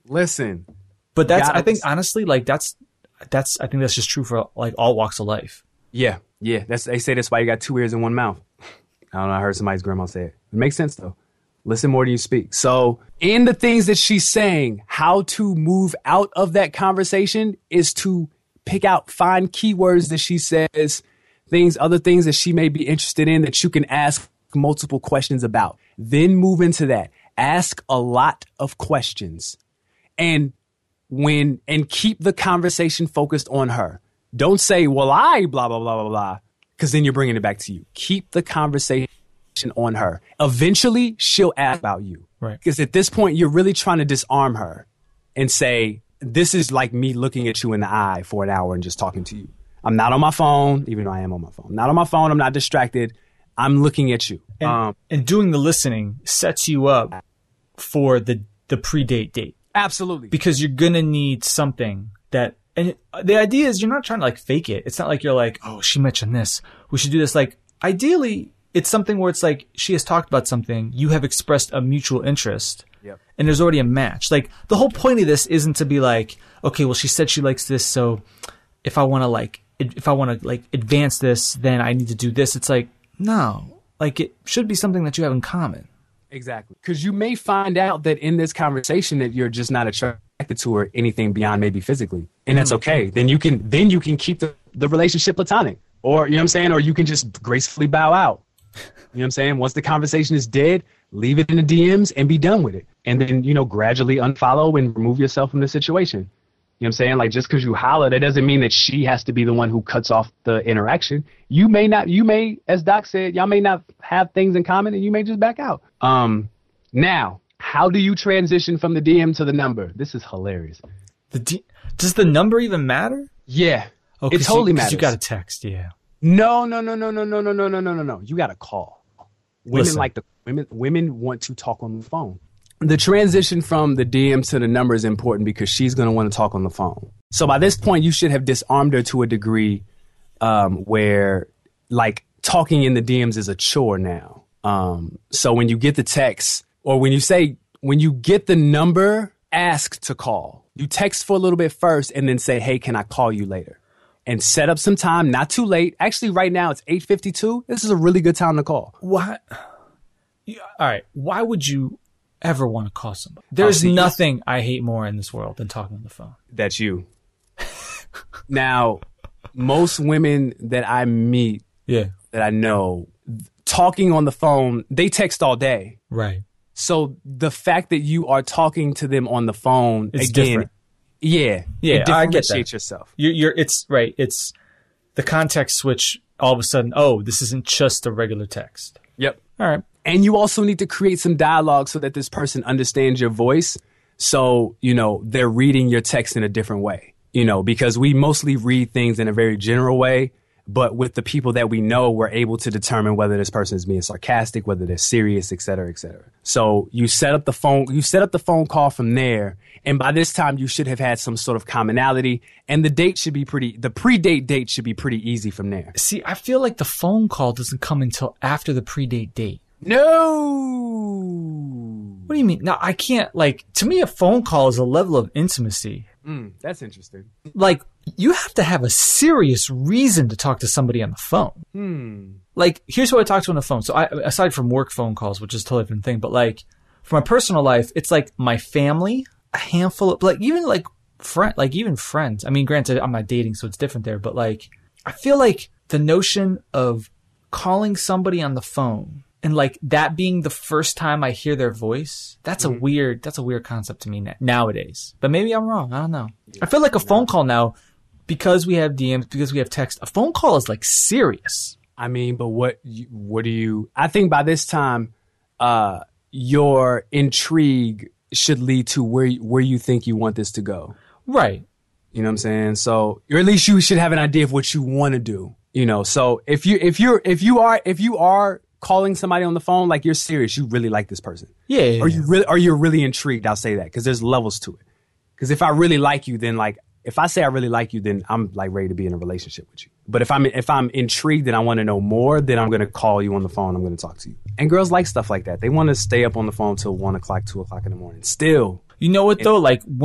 But I think honestly, like I think that's just true for like all walks of life. Yeah. They say that's why you got 2 ears and 1 mouth. I don't know. I heard somebody's grandma say it. It makes sense though. Listen more than you speak. So in the things that she's saying, how to move out of that conversation is to find keywords that she says, other things that she may be interested in that you can ask multiple questions about. Then move into that. Ask a lot of questions and keep the conversation focused on her. Don't say, well, I blah, blah, blah, blah, blah, because then you're bringing it back to you. Keep the conversation on her. Eventually, she'll ask about you. Right. Because at this point, you're really trying to disarm her and say, this is like me looking at you in the eye for an hour and just talking to you. I'm not on my phone, even though I am on my phone. I'm not on my phone. I'm not distracted. I'm looking at you. And doing the listening sets you up for the pre-date date. Absolutely. Because you're going to need something that... And the idea is you're not trying to like fake it. It's not like you're like, oh, she mentioned this. We should do this. Like, ideally, it's something where it's like she has talked about something. You have expressed a mutual interest. Yep. And there's already a match. Like, the whole point of this isn't to be like, okay, well, she said she likes this. So if I want to advance this, then I need to do this. It's like, no, like it should be something that you have in common. Exactly. Because you may find out that in this conversation that you're just not attracted to her anything beyond maybe physically. And that's okay. Then you can keep the relationship platonic. Or, you know what I'm saying? Or you can just gracefully bow out. You know what I'm saying? Once the conversation is dead, leave it in the DMs and be done with it. And then, gradually unfollow and remove yourself from the situation. You know what I'm saying? Like, just because you holler, that doesn't mean that she has to be the one who cuts off the interaction. You may, as Doc said, y'all may not have things in common and you may just back out. Now, how do you transition from the DM to the number? This is hilarious. Does the number even matter? Yeah. Oh, it totally matters. You got a text, yeah. No, no, no, no, no, no, no, no, no, no, no, no. You got to call. Women Listen. like the women want to talk on the phone. The transition from the DMs to the number is important because she's going to want to talk on the phone. So by this point, you should have disarmed her to a degree where like talking in the DMs is a chore now. So when you get the text or when you get the number, ask to call. You text for a little bit first and then say, hey, can I call you later? And set up some time, not too late. Actually, right now it's 8:52. This is a really good time to call. What? All right. Why would you ever want to call somebody? There's nothing I hate more in this world than talking on the phone. That's you. Now, most women that I meet, that I know, talking on the phone, they text all day. Right. So the fact that you are talking to them on the phone, It's again, different. Yeah, I get that. Differentiate yourself. It's right. It's the context switch. All of a sudden, oh, this isn't just a regular text. Yep. All right. And you also need to create some dialogue so that this person understands your voice. So, they're reading your text in a different way, because we mostly read things in a very general way. But with the people that we know, we're able to determine whether this person is being sarcastic, whether they're serious, et cetera, et cetera. So you set up the phone call from there. And by this time, you should have had some sort of commonality. And the pre-date date should be pretty easy from there. See, I feel like the phone call doesn't come until after the pre-date date. No. What do you mean? No, I can't, to me, a phone call is a level of intimacy. That's interesting. You have to have a serious reason to talk to somebody on the phone. Here's who I talk to on the phone. So aside from work phone calls, which is a totally different thing, but for my personal life, it's my family, a handful of, even friends. I mean, granted, I'm not dating, so it's different there, but I feel like the notion of calling somebody on the phone and that being the first time I hear their voice, that's a weird concept to me nowadays. But maybe I'm wrong. I don't know. I feel like a phone call now, because we have DMs, because we have text, a phone call is serious. I mean, but what do you, I think by this time, your intrigue should lead to where you think you want this to go. Right. You know what I'm saying? So, or at least you should have an idea of what you want to do. So if you are calling somebody on the phone, you're serious, you really like this person. Yeah. Or you're really intrigued. I'll say that because there's levels to it. Because if I really like you, then if I say I really like you, then I'm ready to be in a relationship with you. But if I'm intrigued and I want to know more, then I'm going to call you on the phone. I'm going to talk to you. And girls like stuff like that. They want to stay up on the phone till 1 o'clock, 2 o'clock in the morning. Still. You know what though?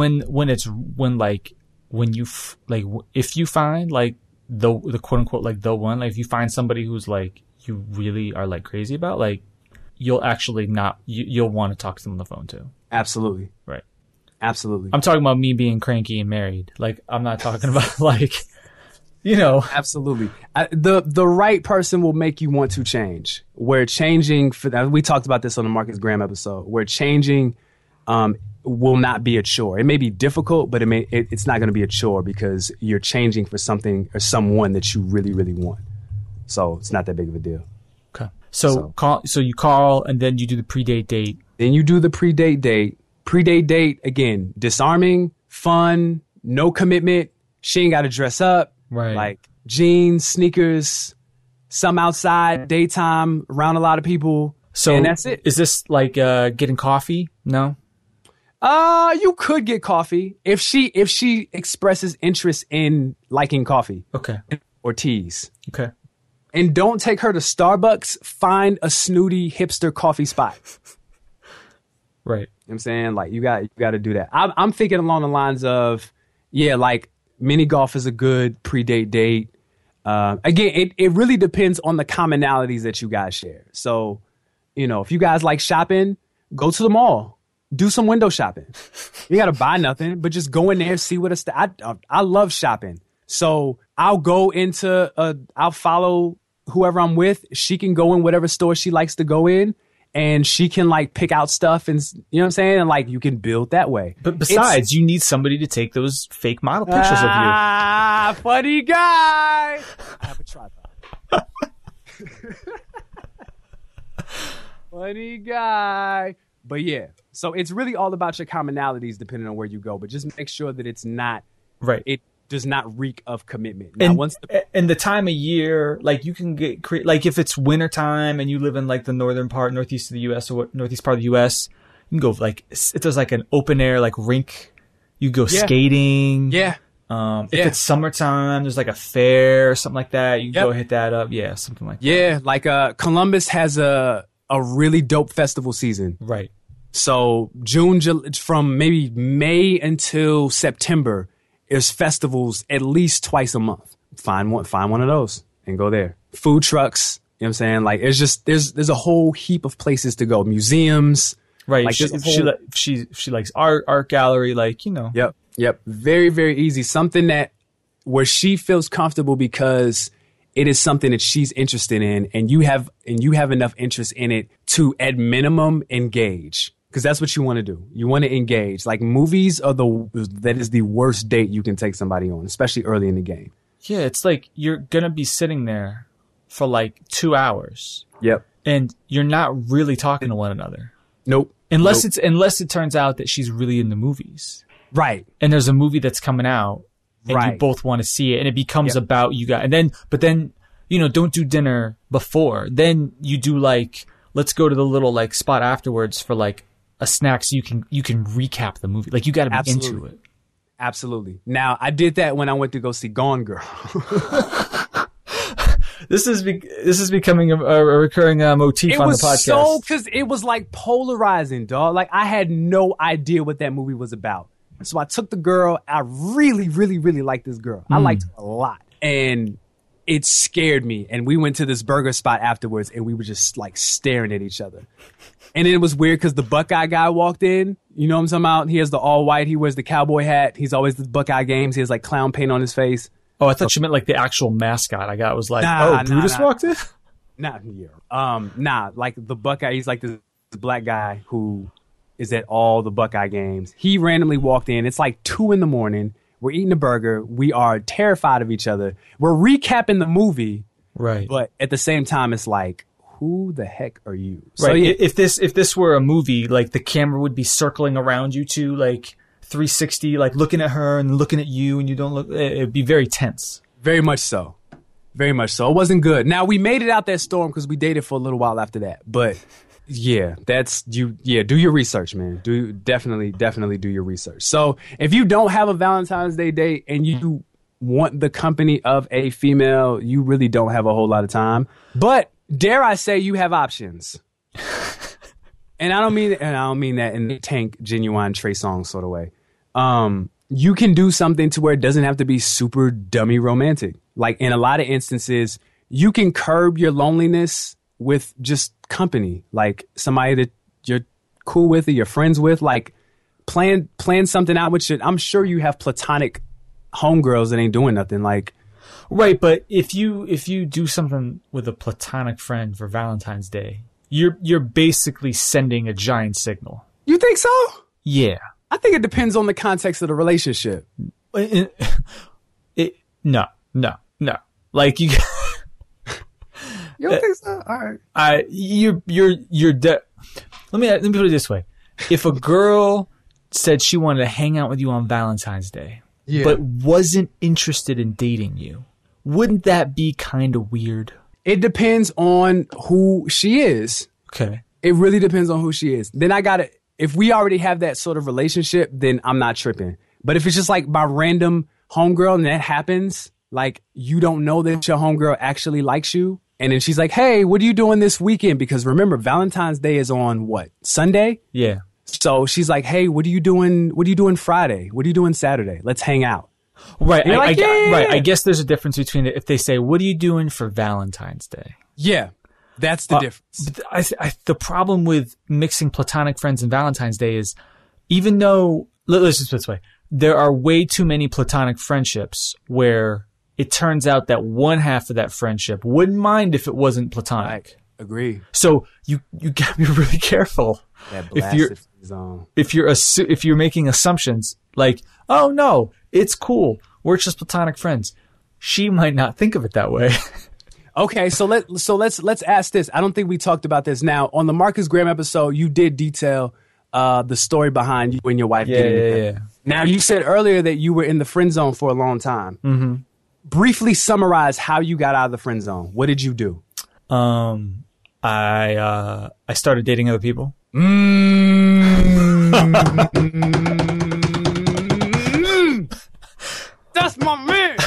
If you find the quote unquote the one, if you find somebody who's you really are crazy about, you'll actually you'll want to talk to them on the phone too. Absolutely. Right. Absolutely. I'm talking about me being cranky and married. I'm not talking about Absolutely. The right person will make you want to change. Where changing we talked about this on the Marcus Graham episode. Where changing will not be a chore. It may be difficult, but it's not going to be a chore because you're changing for something or someone that you really, really want. So it's not that big of a deal. Okay. So you call and then you do the pre-date date. Then you do the pre-date date. Pre-date date, again, disarming, fun, no commitment. She ain't got to dress up. Right. Jeans, sneakers, some outside, daytime, around a lot of people. So and that's it. Is this getting coffee? No? You could get coffee if she expresses interest in liking coffee. Okay. Or teas. Okay. And don't take her to Starbucks. Find a snooty hipster coffee spot. Right. You know what I'm saying? You got to do that. I'm thinking along the lines of, mini golf is a good pre-date date. Again, it really depends on the commonalities that you guys share. So, if you guys like shopping, go to the mall. Do some window shopping. You got to buy nothing, but just go in there, see what I love shopping. So I'll follow whoever I'm with. She can go in whatever store she likes to go in. And she can pick out stuff and, you know what I'm saying? And you can build that way. But besides, you need somebody to take those fake model pictures of you. Ah, funny guy. I have a tripod. Funny guy. But yeah, so it's really all about your commonalities depending on where you go. But just make sure that it's not right. does not reek of commitment. Now, And the time of year, like you can like if it's winter time and you live in like the northern part, northeast of the U.S. or northeast part of the U.S., you can go like if there's like an open air like rink, you go skating. Yeah. If it's summertime, there's like a fair or something like that. You can go hit that up. Yeah, something like that. Yeah, like Columbus has a really dope festival season. Right. So from maybe May until September, there's festivals at least twice a month. Find one of those and go there. Food trucks, you know what I'm saying? Like it's just there's a whole heap of places to go. Museums. Right. Like She likes art gallery, like, you know. Yep. Very, very easy. Something where she feels comfortable because it is something that she's interested in, and you have enough interest in it to at minimum engage. Because that's what you want to do. You want to engage. Like movies that is the worst date you can take somebody on, especially early in the game. Yeah, it's like you're gonna be sitting there for like 2 hours. Yep. And you're not really talking to one another. Nope. Unless it turns out that she's really into movies. Right. And there's a movie that's coming out and you both want to see it, and it becomes about you guys. But then, you know, don't do dinner before. Then you do like, let's go to the little like spot afterwards for like a snack so you can recap the movie. Like you got to be into it. Absolutely. Now, I did that when I went to go see Gone Girl. This is becoming a recurring motif on the podcast. Because it was like polarizing, dog. Like I had no idea what that movie was about. So I took the girl. I really, really, really liked this girl. I liked her a lot. And it scared me. And we went to this burger spot afterwards, and we were just like staring at each other. And it was weird because the Buckeye guy walked in. You know what I'm talking about? He has the all white. He wears the cowboy hat. He's always the Buckeye games. He has like clown paint on his face. Oh, I thought you meant like the actual mascot. I was like, Brutus walked in? Like the Buckeye, he's like this black guy who is at all the Buckeye games. He randomly walked in. It's like 2 a.m. We're eating a burger. We are terrified of each other. We're recapping the movie. Right. But at the same time, it's like, who the heck are you? Right. So, yeah. If this were a movie, like the camera would be circling around you two, like 360, like looking at her and looking at you, and you don't look. It'd be very tense. Very much so. Very much so. It wasn't good. Now we made it out that storm because we dated for a little while after that. But yeah, that's you. Yeah, do your research, man. Definitely do your research. So if you don't have a Valentine's Day date and you want the company of a female, you really don't have a whole lot of time. But dare I say, you have options. And I don't mean that in the Tank Genuine Trey Songz sort of way. You can do something to where it doesn't have to be super dummy romantic. Like in a lot of instances, you can curb your loneliness with just company, like somebody that you're cool with or you're friends with. Like plan something out with you. I'm sure you have platonic homegirls that ain't doing nothing. Like, right, but if you do something with a platonic friend for Valentine's Day, you're basically sending a giant signal. You think so? Yeah. I think it depends on the context of the relationship. No. Like you. You don't think so? All right. You're Let me put it this way: if a girl said she wanted to hang out with you on Valentine's Day, but wasn't interested in dating you, wouldn't that be kind of weird? It depends on who she is. Okay. It really depends on who she is. Then if we already have that sort of relationship, then I'm not tripping. But if it's just like my random homegirl and that happens, like you don't know that your homegirl actually likes you. And then she's like, hey, what are you doing this weekend? Because remember, Valentine's Day is on what? Sunday? Yeah. So she's like, hey, what are you doing? What are you doing Friday? What are you doing Saturday? Let's hang out. Right. Right. I guess there's a difference between if they say, what are you doing for Valentine's Day? Yeah. That's the difference. But the problem with mixing platonic friends and Valentine's Day is, even though, let's just put it this way, there are way too many platonic friendships where it turns out that one half of that friendship wouldn't mind if it wasn't platonic. I agree. So you gotta be really careful if you're making assumptions like, oh no, it's cool, we're just platonic friends. She might not think of it that way. Okay, so let's ask this. I don't think we talked about this. Now, on the Marcus Graham episode, you did detail the story behind you and your wife getting together. Now, you said earlier that you were in the friend zone for a long time. Mm-hmm. Briefly summarize how you got out of the friend zone. What did you do? I started dating other people. That's my man.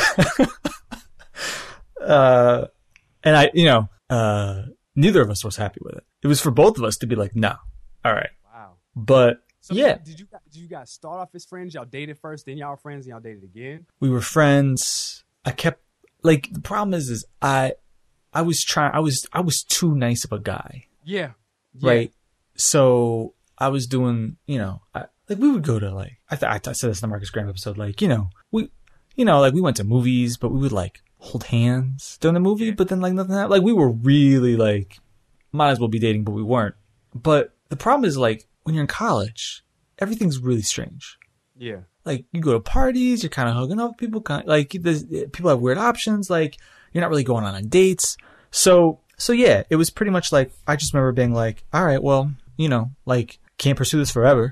And neither of us was happy with it. It was for both of us to be like, no, all right. Wow. But So yeah, did you guys start off as friends? Y'all dated first, then y'all were friends, and y'all dated again? we were friends. I kept like the problem is I was too nice of a guy, Yeah. right? So I was doing, we would go to like I said this in the Marcus Graham episode, like we went to movies, but we would like hold hands during the movie, but then like nothing happened. Like we were really like might as well be dating, but we weren't. But the problem is like when you're in college, everything's really strange. Yeah. Like you go to parties, you're kind of hooking up with people, people have weird options. Like you're not really going on dates. So yeah, it was pretty much like, I just remember being like, all right, well, like can't pursue this forever,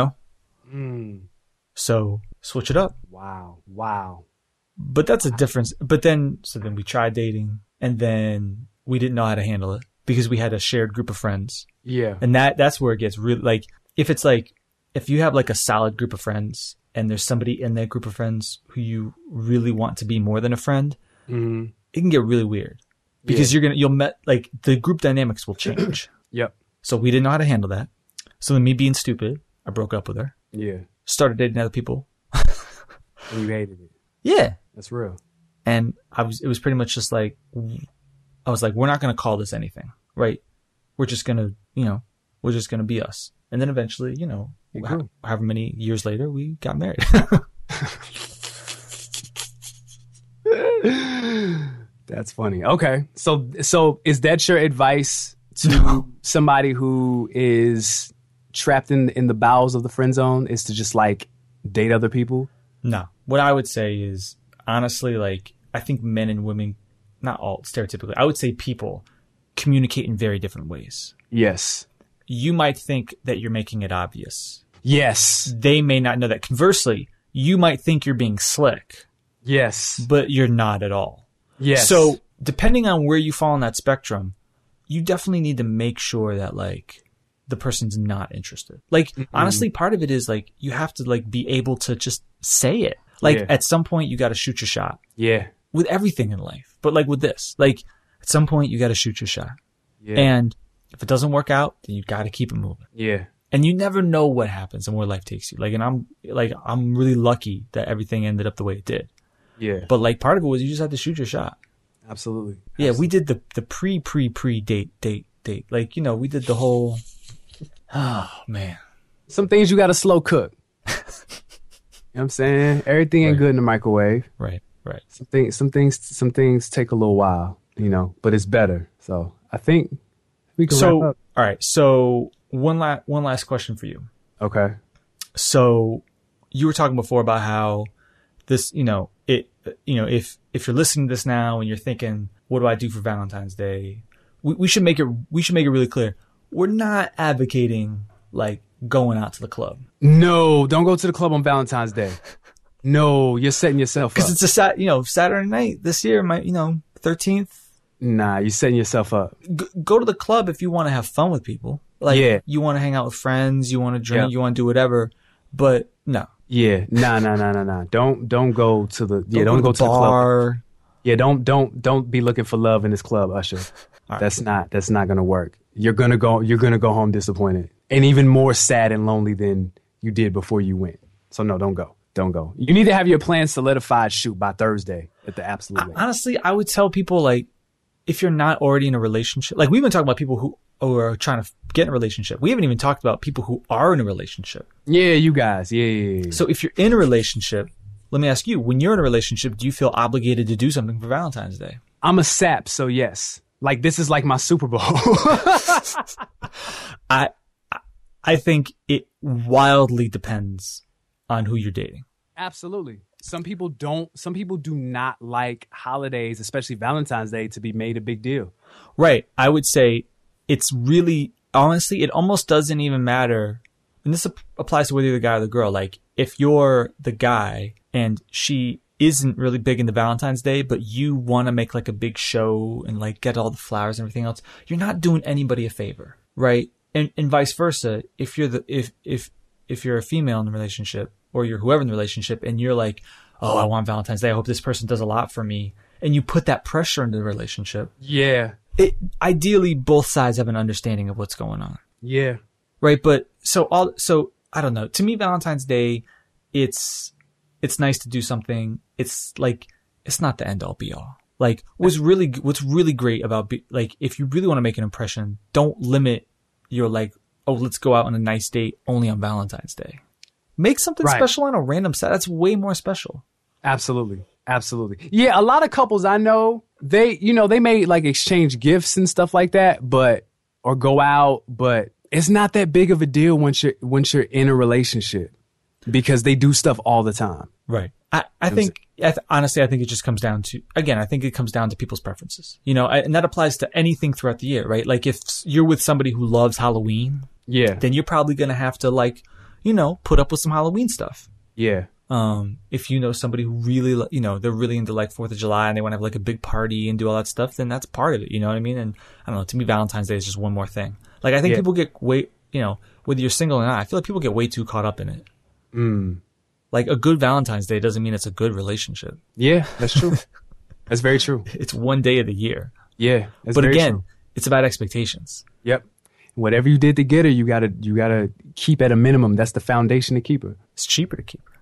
So switch it up. Wow. But that's a difference. But then we tried dating and then we didn't know how to handle it because we had a shared group of friends. Yeah. And that's where it gets really like, if you have like a solid group of friends and there's somebody in that group of friends who you really want to be more than a friend, Mm-hmm. it can get really weird because the group dynamics will change. Yep. So we didn't know how to handle that. So then me being stupid, I broke up with her, Yeah. started dating other people. And you hated it. Yeah. That's real. And it was pretty much just like, I was like, we're not going to call this anything, right? We're just going to, we're just going to be us. And then eventually, however many years later, we got married. That's funny. Okay. So is that your advice to somebody who is trapped in the bowels of the friend zone, is to just like date other people? No. What I would say is, honestly, like, I think men and women, not all stereotypically, I would say people communicate in very different ways. Yes. You might think that you're making it obvious. Yes. They may not know that. Conversely, you might think you're being slick, Yes. but you're not at all. Yes. So depending on where you fall on that spectrum, you definitely need to make sure that like the person's not interested. Like, honestly, part of it is like, you have to like be able to just say it. Like at some point you got to shoot your shot. Yeah. With everything in life. But like with this, like at some point you got to shoot your shot. Yeah. And if it doesn't work out, then you got to keep it moving. Yeah. And you never know what happens and where life takes you. Like, and I'm really lucky that everything ended up the way it did. Yeah. But like part of it was you just had to shoot your shot. Absolutely. Yeah. We did the pre date. Like, we did the whole, oh man. Some things you got to slow cook. You know what I'm saying? Everything ain't Right. good in the microwave. Right. Some things take a little while, but it's better. So I think we can wrap up. All right. So one last question for you. Okay. So you were talking before about how this, if you're listening to this now and you're thinking, what do I do for Valentine's Day? We should make it really clear. We're not advocating like going out to the club. No, don't go to the club on Valentine's Day. No, you're setting yourself up. Because it's a Saturday night this year, 13th. Nah, you're setting yourself up. Go to the club if you want to have fun with people. Like, Yeah. you want to hang out with friends, you want to drink, Yeah. you want to do whatever. But no. Yeah, nah. Don't go to the don't go to the club. bar. Yeah, don't be looking for love in this club, Usher. All right. That's not gonna work. You're gonna go home disappointed and even more sad and lonely than you did before you went. So no, don't go. You need to have your plan solidified, shoot, by Thursday at the absolute latest. Honestly, I would tell people, like, if you're not already in a relationship, like we've been talking about people who are trying to get in a relationship. We haven't even talked about people who are in a relationship. Yeah, you guys. Yeah. So if you're in a relationship, let me ask you, when you're in a relationship, do you feel obligated to do something for Valentine's Day? I'm a sap, so yes. Like, this is like my Super Bowl. I think it wildly depends on who you're dating. Absolutely. Some people do not like holidays, especially Valentine's Day, to be made a big deal. Right. I would say it's really, honestly, it almost doesn't even matter. And this applies to whether you're the guy or the girl. Like, if you're the guy and she isn't really big into Valentine's Day, but you want to make like a big show and like get all the flowers and everything else, you're not doing anybody a favor, right? And vice versa. If you're if you're a female in the relationship, or you're whoever in the relationship, and you're like, oh, I want Valentine's Day, I hope this person does a lot for me, and you put that pressure into the relationship. Yeah. Ideally, both sides have an understanding of what's going on. Yeah. Right. But so I don't know. To me, Valentine's Day, it's nice to do something. It's like, it's not the end all be all. Like what's really great about like, if you really want to make an impression, don't limit your like, oh, let's go out on a nice date only on Valentine's Day. Make something special on a random set. That's way more special. Absolutely. Absolutely. Yeah. A lot of couples I know, they may like exchange gifts and stuff like that, or go out, but it's not that big of a deal once you're in a relationship, because they do stuff all the time. Right. I think, honestly, I think it just comes down to, again, I think it comes down to people's preferences, and that applies to anything throughout the year, right? Like if you're with somebody who loves Halloween, then you're probably going to have to like, put up with some Halloween stuff. Yeah. If you know somebody who really, they're really into like 4th of July and they want to have like a big party and do all that stuff, then that's part of it. You know what I mean? And I don't know, to me, Valentine's Day is just one more thing. Like I think people get whether you're single or not, I feel like people get way too caught up in it. Like a good Valentine's Day doesn't mean it's a good relationship. Yeah, that's true. That's very true. It's one day of the year. Yeah. But again, it's about expectations. Yep. Whatever you did to get her, you gotta keep at a minimum. That's the foundation to keep her. It's cheaper to keep her.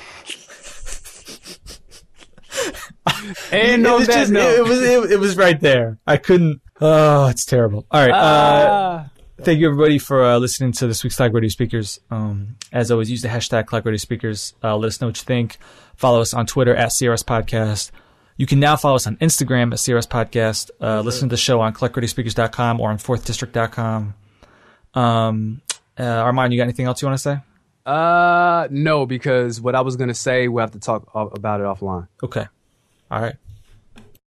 And it was right there. I couldn't. Oh, it's terrible. All right. Thank you everybody for listening to this week's Clock Radio Speakers. As always, use the hashtag Clock Radio Speakers. Let us know what you think. Follow us on Twitter at CRS Podcast. You can now follow us on Instagram at CRS Podcast. Listen to the show on collectradiospeakers.com or on 4thdistrict.com. Armand, you got anything else you want to say? No, because what I was going to say, we'll have to talk about it offline. Okay. All right.